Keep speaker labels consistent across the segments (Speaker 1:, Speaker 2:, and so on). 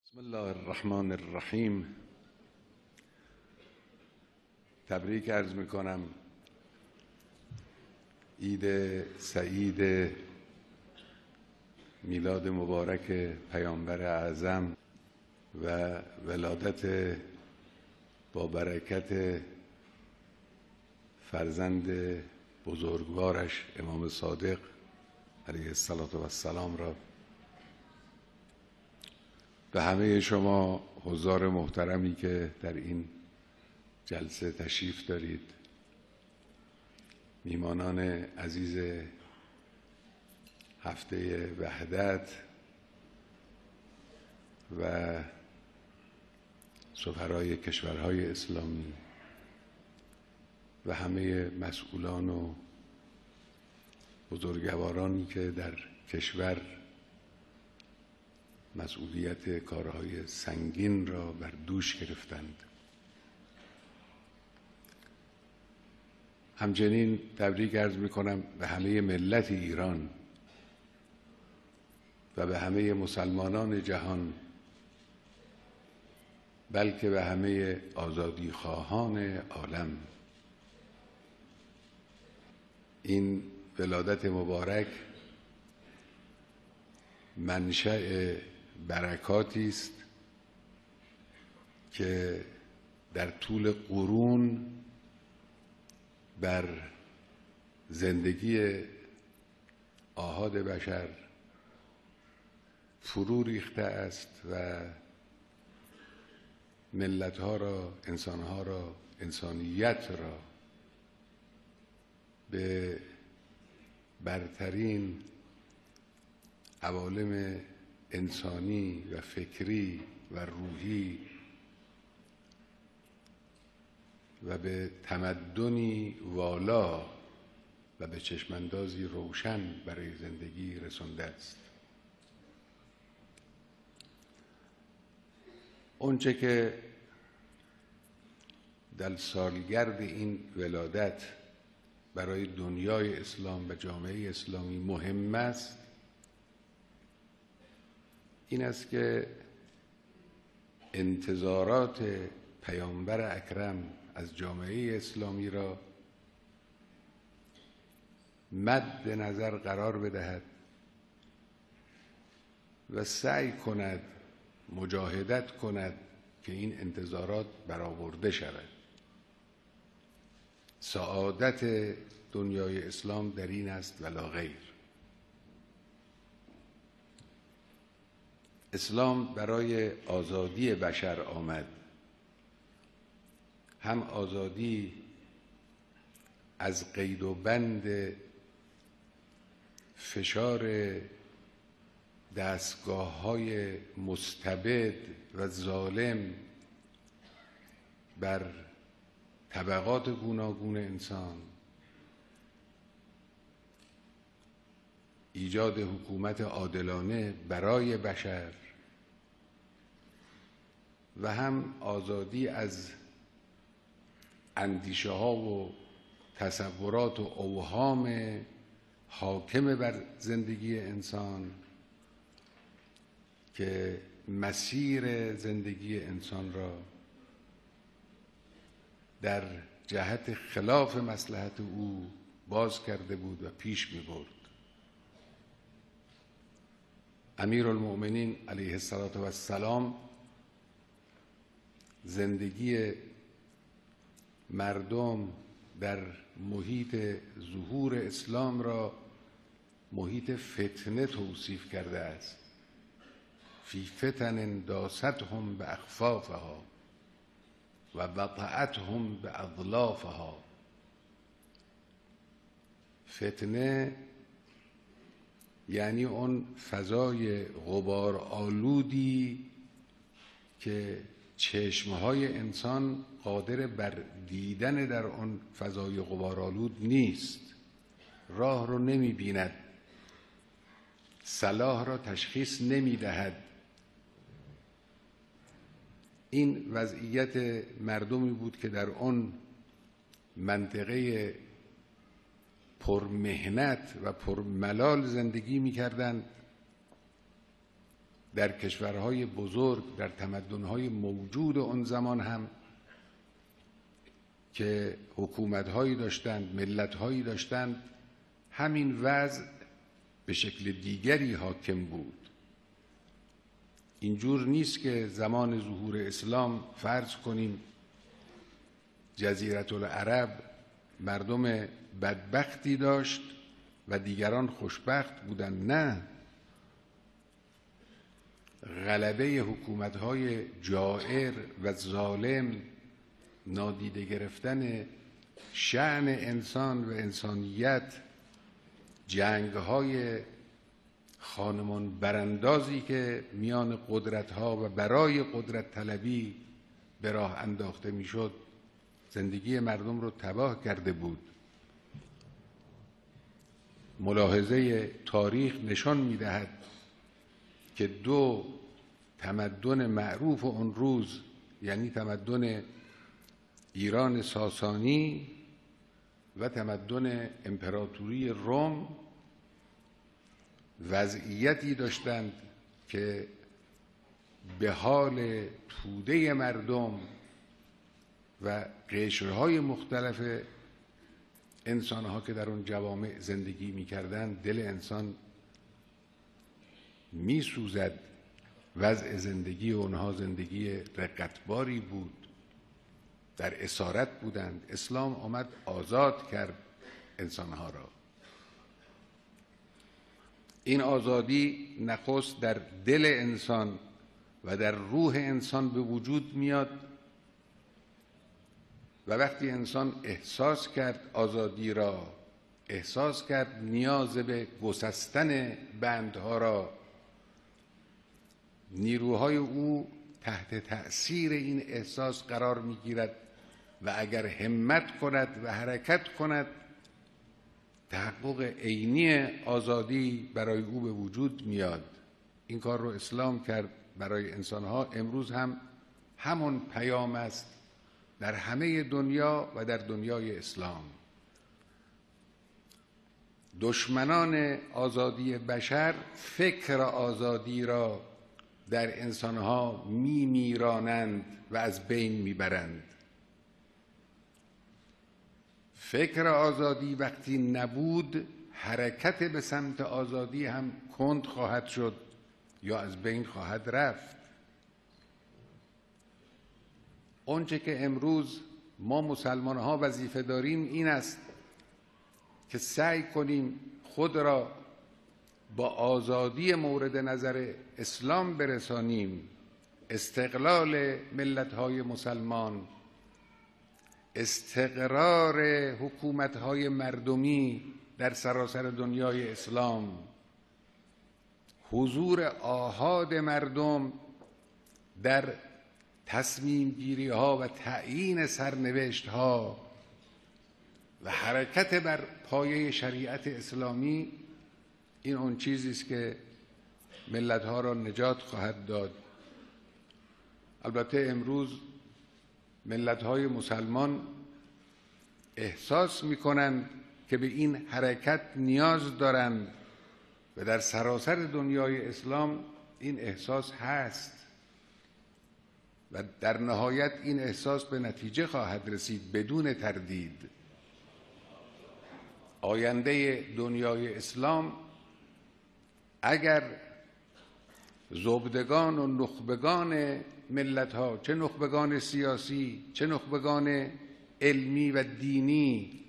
Speaker 1: بسم الله الرحمن الرحیم. تبریک عرض میکنم. عید سعید میلاد مبارک پیامبر اعظم و ولادت با برکت فرزند بزرگوارش امام صادق علیه السلام را به همه شما حضار محترمی که در این جلسه تشریف دارید، میهمانان عزیز هفته وحدت و سفرای کشورهای اسلامی و همه مسئولان و بزرگوارانی که در کشور مسئولیت کارهای سنگین را بر دوش گرفتند. همچنین تبریک عرض می‌کنم به همه ملت ایران و به همه مسلمانان جهان، بلکه به همه آزادیخواهان عالم. این ولادت مبارک منشأ برکاتی است که در طول قرون بر زندگی آحاد بشر فرو ریخته است و ملت‌ها را، انسان‌ها را، انسانیت را به برترین عوالم انسانی و فکری و روحی و به تمدنی والا و به چشماندازی روشن برای زندگی رسانده است. اونچه که در سالگرد این ولادت برای دنیای اسلام و جامعه اسلامی مهم است، این است که انتظارات پیامبر اکرم از جامعه اسلامی را مد نظر قرار بدهد و سعی کند، مجاهدت کند که این انتظارات برآورده شود. سعادت دنیای اسلام در این است ولا غیر. اسلام برای آزادی بشر آمد، هم آزادی از قید و بند فشار دستگاه‌های مستبد و ظالم بر طبقات گوناگون انسان، ایجاد حکومت عادلانه برای بشر، و هم آزادی از اندیشه ها و تصورات و اوهام حاکم بر زندگی انسان که مسیر زندگی انسان را در جهت خلاف مصلحت او باز کرده بود و پیش می برد. امیرالمؤمنین علیه السلام زندگی مردم در محیط ظهور اسلام را محیط فتنه توصیف کرده است. فی فتن داستهم به اخفافها و وطأتهم به اظلافها. فتنه یعنی اون فضای غبار آلودی که چشمهای انسان قادر بر دیدن در آن فضای غبارآلود نیست، راه رو نمی بیند، صلاح را تشخیص نمی دهد. این وضعیت مردمی بود که در آن منطقه پرمهنت و پرملال زندگی می کردند در کشورهای بزرگ، در تمدنهای موجود اون زمان هم که حکومت‌هایی داشتند، ملت‌هایی داشتند، همین وضع به شکل دیگری حاکم بود. اینجور نیست که زمان ظهور اسلام فرض کنیم جزیره العرب مردم بدبختی داشت و دیگران خوشبخت بودند. نه، غلبه حکومت‌های جائر و ظالم، نادیده گرفتن شأن انسان و انسانیت، جنگ‌های خانمان براندازی که میان قدرت‌ها و برای قدرت طلبی به راه انداخته میشد، زندگی مردم رو تباه کرده بود. ملاحظه تاریخ نشان می‌دهد که دو تمدن معروف اون روز، یعنی تمدن ایران ساسانی و تمدن امپراتوری روم، وضعیتی داشتند که به حال توده مردم و قشرهای مختلف انسانها که در اون جوامع زندگی می‌کردند دل انسان می‌سوزد. وضع زندگی اونها زندگی رقتباری بود، در اسارت بودند. اسلام آمد آزاد کرد انسانها را. این آزادی نخست در دل انسان و در روح انسان به وجود میاد و وقتی انسان احساس کرد آزادی را، احساس کرد نیاز به گسستن بندها را، نیروهای او تحت تأثیر این احساس قرار میگیرد و اگر همت کند و حرکت کند، تحقق عینی آزادی برای او به وجود میاد. این کار رو اسلام کرد برای انسانها. امروز هم همون پیام است در همه دنیا و در دنیای اسلام. دشمنان آزادی بشر فکر آزادی را در انسانها میرانند و از بین میبرند. فکر آزادی وقتی نبود، حرکت به سمت آزادی هم کند خواهد شد یا از بین خواهد رفت. اونچه که امروز ما مسلمان ها وظیفه داریم این است که سعی کنیم خود را با آزادی مورد نظر اسلام برسانیم. استقلال ملت‌های مسلمان، استقرار حکومت‌های مردمی در سراسر دنیای اسلام، حضور آحاد مردم در تصمیم گیری ها و تعیین سرنوشت ها و حرکت بر پایه شریعت اسلامی، این اون چیزی است که ملت ها را نجات خواهد داد. البته امروز ملت های مسلمان احساس می کنند که به این حرکت نیاز دارند و در سراسر دنیای اسلام این احساس هست و در نهایت این احساس به نتیجه خواهد رسید بدون تردید. آینده دنیای اسلام اگر زبدگان و نخبگان ملت ها، چه نخبگان سیاسی چه نخبگان علمی و دینی،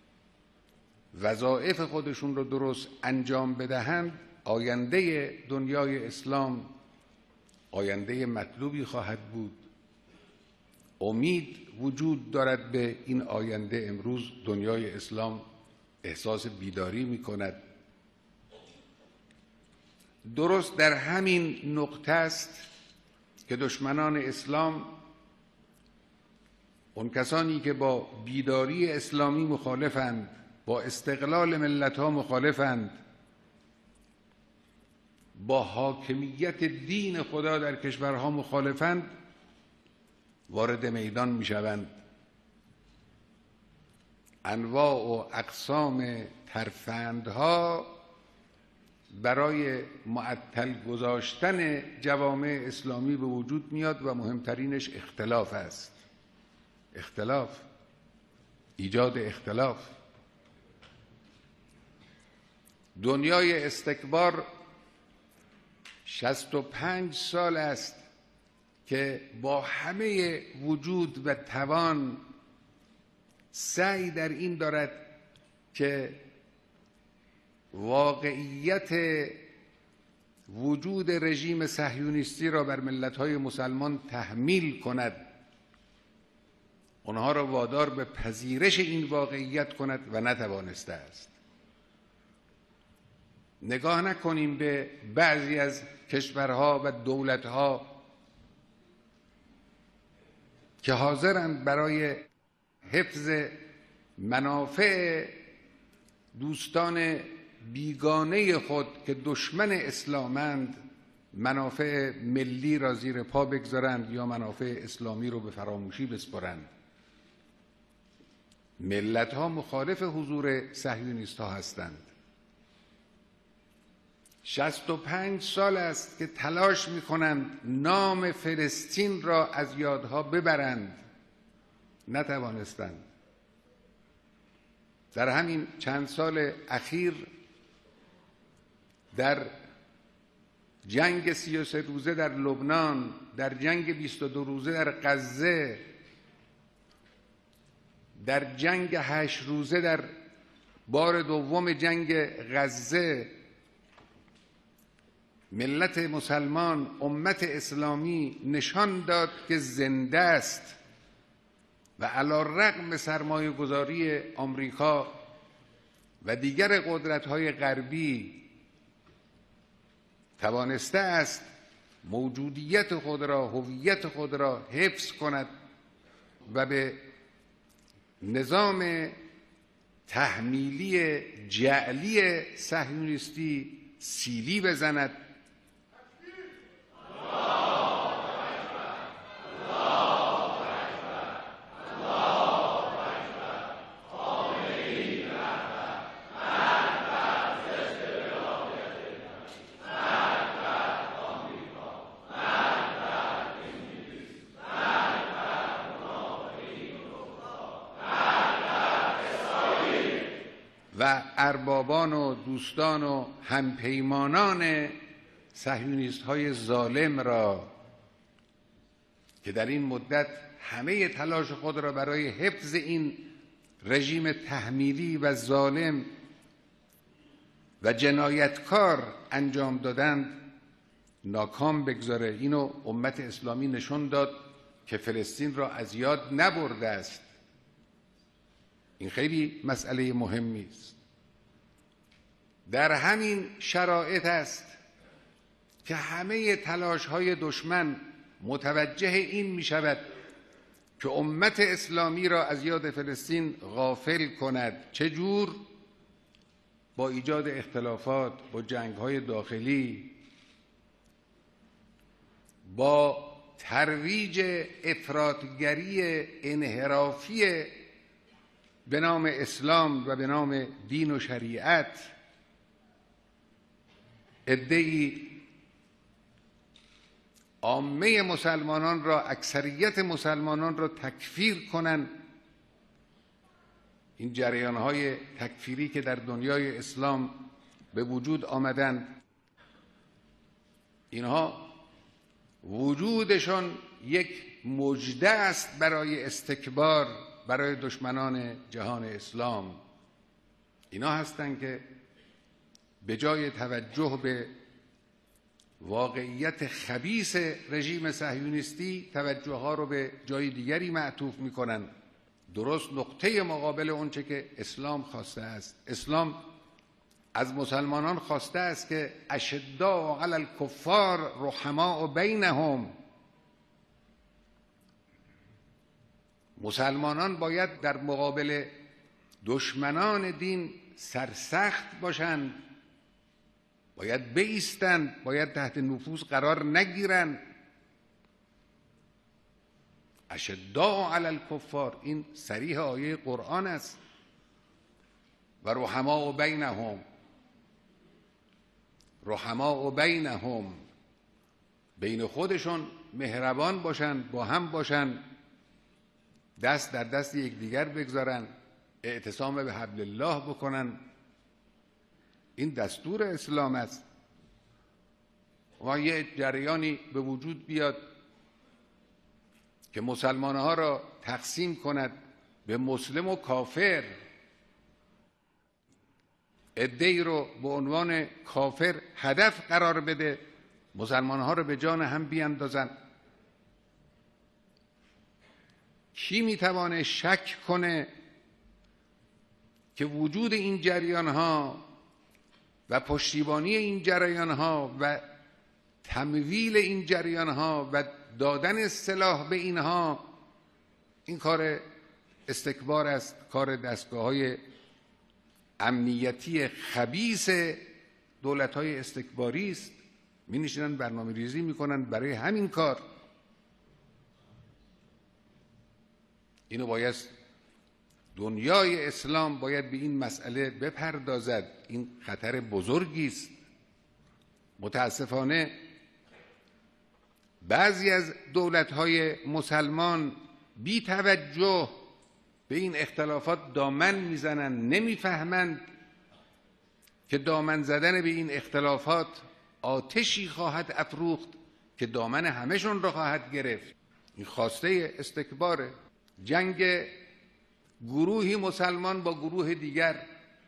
Speaker 1: وظایف خودشون رو درست انجام بدهند، آینده دنیای اسلام آینده مطلوبی خواهد بود. امید وجود دارد به این آینده. امروز دنیای اسلام احساس بیداری می کند. درست در همین نقطه است که دشمنان اسلام، اون کسانی که با بیداری اسلامی مخالفند، با استقلال ملت‌ها مخالفند، با حاکمیت دین خدا در کشورها مخالفند، وارد میدان میشوند. انواع و اقسام ترفندها برای معطل گذاشتن جوامع اسلامی به وجود میاد و مهمترینش اختلاف است. اختلاف، ایجاد اختلاف. دنیای استکبار 65 سال است که با همه وجود و توان سعی در این دارد که واقعیت وجود رژیم صهیونیستی را بر ملت‌های مسلمان تحمیل کند، آنها را وادار به پذیرش این واقعیت کند و نتوانسته است. نگاه نکنیم به بعضی از کشورها و دولتها که حاضرند برای حفظ منافع دوستان بیگانه خود که دشمن اسلامند منافع ملی را زیر پا بگذارند یا منافع اسلامی را به فراموشی بسپارند. ملت‌ها مخالف حضور صهیونیست‌ها هستند. 65 سال است که تلاش می‌کنند نام فلسطین را از یادها ببرند، نتوانستند. در همین چند سال اخیر در جنگ 33 روزه در لبنان، در جنگ 22 روزه در غزه، در جنگ 8 روزه در بار دوم جنگ غزه، ملت مسلمان، امت اسلامی نشان داد که زنده است و علی رغم سرمایه گذاری آمریکا و دیگر قدرت‌های غربی توانسته است موجودیت خود را، هویت خود را حفظ کند و به نظام تحمیلی جعلی صهیونیستی سیلی بزند. و اربابان و دوستان و همپیمانان صهیونیست‌های ظالم را که در این مدت همه تلاش خود را برای حفظ این رژیم تحمیلی و ظالم و جنایتکار انجام دادند ناکام بگذاره. اینو امت اسلامی نشون داد که فلسطین را از یاد نبرده است. این خیلی مسئله مهمی است. در همین شرایط است که همه تلاش‌های دشمن متوجه این می شود که امت اسلامی را از یاد فلسطین غافل کند. چجور؟ با ایجاد اختلافات، با جنگ‌های داخلی، با ترویج افراطگری انحرافی به نام اسلام و به نام دین و شریعت. عده‌ای عامه مسلمانان را، اکثریت مسلمانان را تکفیر کنند. این جریان‌های تکفیری که در دنیای اسلام به وجود آمدند، اینها وجودشان یک مژده است برای استکبار، برای دشمنان جهان اسلام. اینا هستند که به جای توجه به واقعیت خبیث رژیم صهیونیستی توجه ها رو به جای دیگری معطوف میکنن، درست نقطه مقابل اونچه که اسلام خواسته است. اسلام از مسلمانان خواسته است که اشداء علی الکفار رحماء بینهم. مسلمانان باید در مقابل دشمنان دین سرسخت باشند، باید بایستند، باید تحت نفوذ قرار نگیرند. اشداء علی الکفار، این صریح آیه قرآن است. و رحماء بینهم، رحماء بینهم، بین خودشون مهربان باشن، با هم باشن، دست در دست یکدیگر بگذارن، اعتصام به حبل الله بکنن. این دستور اسلام است. و یه جریانی به وجود بیاد که مسلمان‌ها را تقسیم کند به مسلم و کافر، عده‌ای رو به عنوان کافر هدف قرار بده، مسلمان‌ها رو به جان هم بیاندازن. کی میتوانه شک کنه که وجود این جریان‌ها و پشتیبانی این جریان‌ها و تمویل این جریان‌ها و دادن سلاح به اینها، این کار استکبار است، کار دستگاه‌های امنیتی خبیث دولت‌های استکباری است. می‌نشینن برنامه ریزی می‌کنن برای همین کار. اینو باید دنیای اسلام باید به این مسئله بپردازد. این خطر بزرگی است. متاسفانه بعضی از دولت‌های مسلمان بی توجه به این اختلافات دامن میزنند، نمیفهمند که دامن زدن به این اختلافات آتشی خواهد افروخت که دامن همه‌شون را خواهد گرفت. این خواسته استکباره. جنگ گروهی مسلمان با گروه دیگر،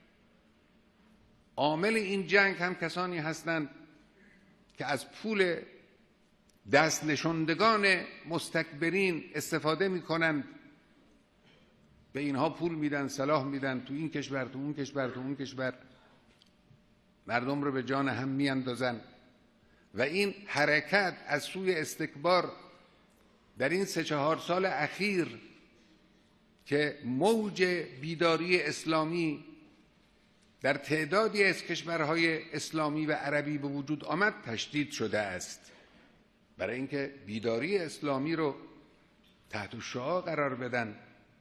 Speaker 1: عامل این جنگ هم کسانی هستند که از پول دست نشندگان مستکبرین استفاده می‌کنند، به اینها پول میدن، سلاح میدن، تو این کشور، تو اون کشور، تو اون کشور، مردم رو به جان هم میاندازن. و این حرکت از سوی استکبار در این 3-4 سال اخیر که موج بیداری اسلامی در تعدادی از کشورهای اسلامی و عربی به وجود آمد تشدید شده است. برای اینکه بیداری اسلامی رو تحت شعاع قرار بدن،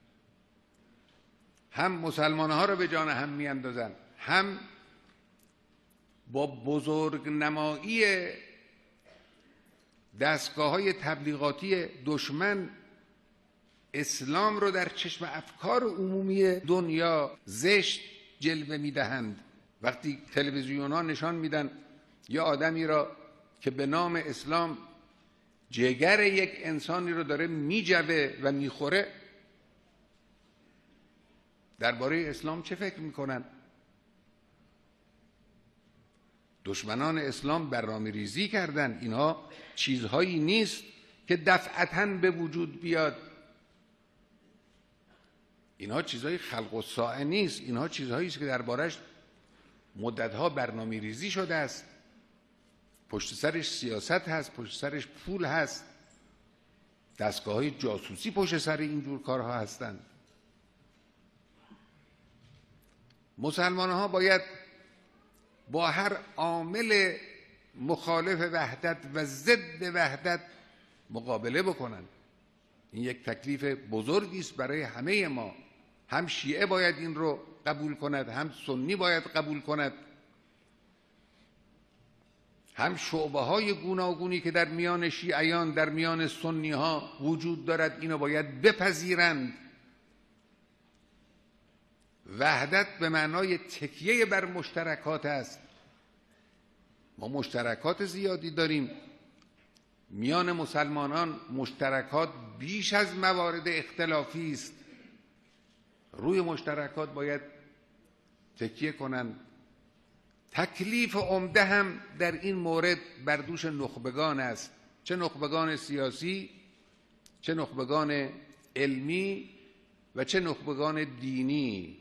Speaker 1: هم مسلمان‌ها رو به جان هم میاندازن، هم با بزرگ نمایی دستگاه‌های تبلیغاتی دشمن اسلام رو در چشم افکار عمومی دنیا زشت جلوه میدهند. وقتی تلویزیون‌ها نشان میدن یا آدمی را که به نام اسلام جگر یک انسانی رو داره میجوه و میخوره، درباره اسلام چه فکر میکنن؟ دشمنان اسلام برنامه ریزی کردن. اینها چیزهایی نیست که دفعتاً به وجود بیاد. اینها چیزهای خلق الساعه نیست. اینها چیزهایی است که دربارش مدتها برنامه ریزی شده است. پشت سرش سیاست هست، پشت سرش پول هست، دستگاه‌های جاسوسی پشت سر اینجور کارها هستند. مسلمان‌ها باید با هر عامل مخالف وحدت و ضد وحدت مقابله بکنند. این یک تکلیف بزرگی است برای همه ما. هم شیعه باید این رو قبول کند، هم سنی باید قبول کند، هم شعبه‌های گوناگونی که در میان شیعیان، در میان سنی‌ها وجود دارد، اینو باید بپذیرند. وحدت به معنای تکیه بر مشترکات است. ما مشترکات زیادی داریم میان مسلمانان، مشترکات بیش از موارد اختلافی است. روی مشترکات باید تکیه کنند. تکلیف عمده هم در این مورد بر دوش نخبگان است، چه نخبگان سیاسی، چه نخبگان علمی و چه نخبگان دینی.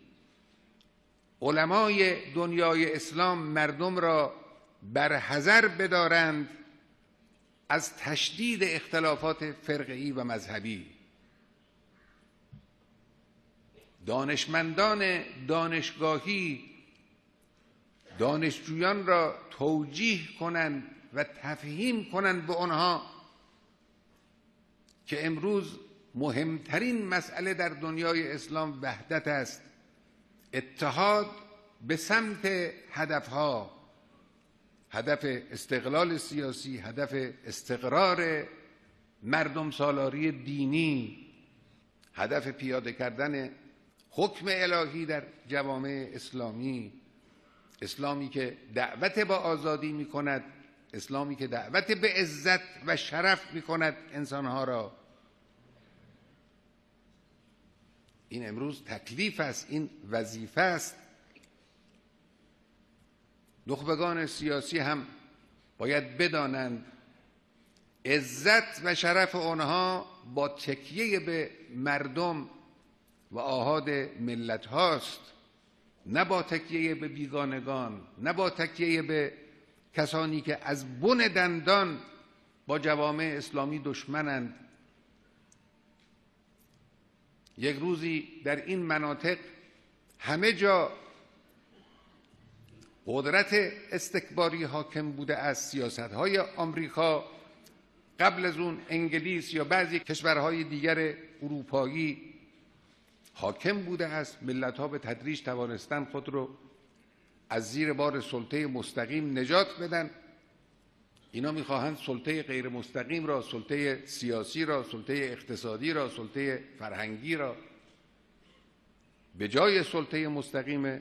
Speaker 1: علمای دنیای اسلام مردم را بر حذر بدارند از تشدید اختلافات فرقه‌ای و مذهبی. دانشمندان دانشگاهی دانشجویان را توجیه کنند و تفهیم کنند به آنها که امروز مهمترین مسئله در دنیای اسلام وحدت است، اتحاد به سمت هدفها، هدف استقلال سیاسی، هدف استقرار مردم سالاری دینی، هدف پیاده کردن حکم الهی در جوامع اسلامی، اسلامی که دعوت به آزادی می کند، اسلامی که دعوت به عزت و شرف می کند انسانها را. این امروز تکلیف است، این وظیفه است. نخبگان سیاسی هم باید بدانند عزت و شرف آنها با تکیه به مردم و آحاد ملت هاست، نه با تکیه به بیگانگان، نه با تکیه به کسانی که از بن دندان با جوامع اسلامی دشمنند. یک روزی در این مناطق همه جا قدرت استکباری حاکم بوده است. سیاست‌های آمریکا، قبل از اون انگلیس یا بعضی کشورهای دیگر اروپایی حاکم بوده است. ملت‌ها به تدریج توانستند خود رو از زیر بار سلطه مستقیم نجات بدن. اینا می‌خواهند سلطه غیر مستقیم را، سلطه سیاسی را، سلطه اقتصادی را، سلطه فرهنگی را به جای سلطه مستقیم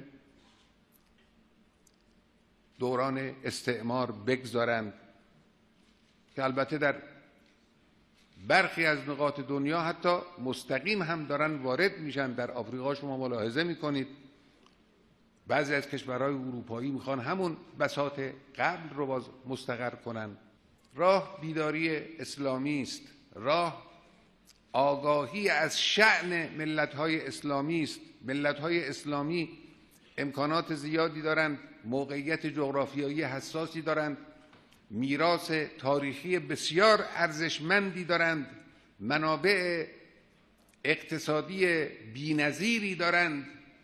Speaker 1: دوران استعمار بگذارند، که البته در برخی از نقاط دنیا حتی مستقیم هم دارن وارد میشن. در آفریقا شما ملاحظه میکنید بعضی از کشورهای اروپایی میخوان همون بساط قبل رو باز مستقر کنن. راه بیداری اسلامی است، راه آگاهی از شأن ملت‌های اسلامی است. ملت‌های اسلامی امکانات زیادی دارند، موقعیت جغرافیایی حساسی دارند، میراث تاریخی بسیار ارزشمندی دارند، منابع اقتصادی بی‌نظیری دارند.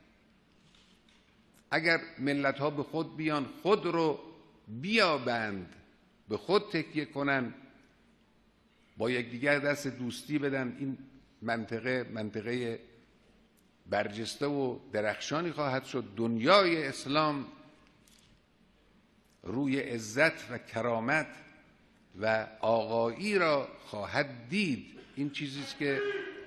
Speaker 1: اگر ملت‌ها به خود بیان، خود رو بیابند، به خود تکیه کنند، با یکدیگر دست دوستی بدن، این منطقه برجسته و درخشانی خواهد شد. دنیای اسلام روی عزت و کرامت و آقایی را خواهد دید. این چیزی است که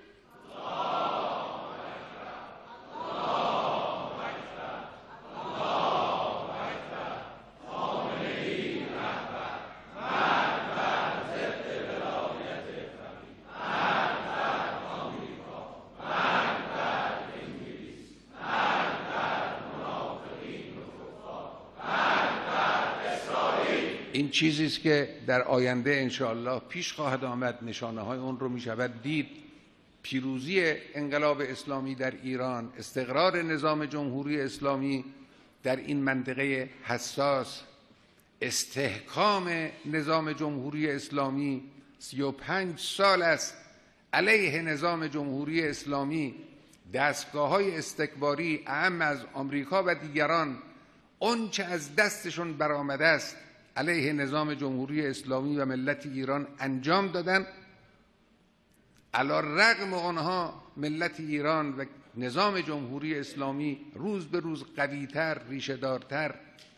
Speaker 1: این چیزی است که در آینده انشاءالله پیش خواهد آمد. نشانه های اون رو می شود دید. پیروزی انقلاب اسلامی در ایران، استقرار نظام جمهوری اسلامی در این منطقه حساس، استحکام نظام جمهوری اسلامی. 35 سال است علیه نظام جمهوری اسلامی دستگاه‌های استکباری اعم از آمریکا و دیگران اون چه از دستشون برآمده است علیه نظام جمهوری اسلامی و ملت ایران انجام دادن. علی رغم آنها ملت ایران و نظام جمهوری اسلامی روز به روز قوی‌تر، ریشه‌دارتر،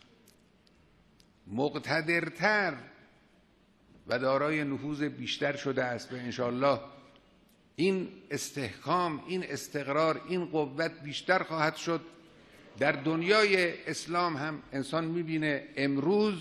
Speaker 1: مقتدرتر و دارای نفوذ بیشتر شده است و انشاءالله این استحکام، این استقرار، این قوت بیشتر خواهد شد. در دنیای اسلام هم انسان می‌بینه امروز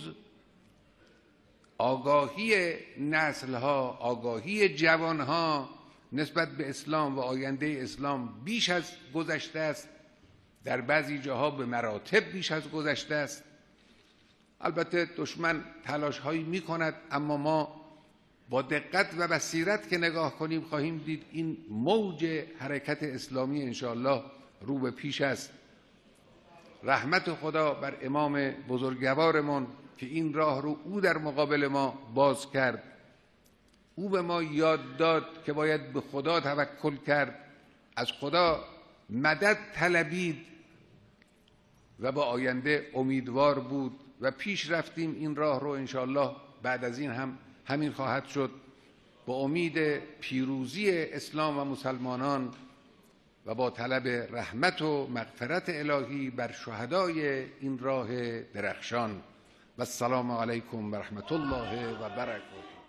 Speaker 1: آگاهی نسل‌ها، آگاهی جوان‌ها نسبت به اسلام و آینده اسلام بیش از گذشته است. در بعضی جاها به مراتب بیش از گذشته است. البته دشمن تلاش‌هایی می‌کند، اما ما با دقت و بصیرت که نگاه کنیم خواهیم دید این موج حرکت اسلامی انشاءالله رو به پیش است. رحمت خدا بر امام بزرگوارمان که این راه رو او در مقابل ما باز کرد. او به ما یاد داد که باید به خدا توکل کرد، از خدا مدد طلبید و به آینده امیدوار بود و پیش رفتیم. این راه رو انشاءالله بعد از این هم همین خواهد شد، با امید پیروزی اسلام و مسلمانان و با طلب رحمت و مغفرت الهی بر شهدای این راه درخشان. و السلام علیکم و رحمت الله و برکاته.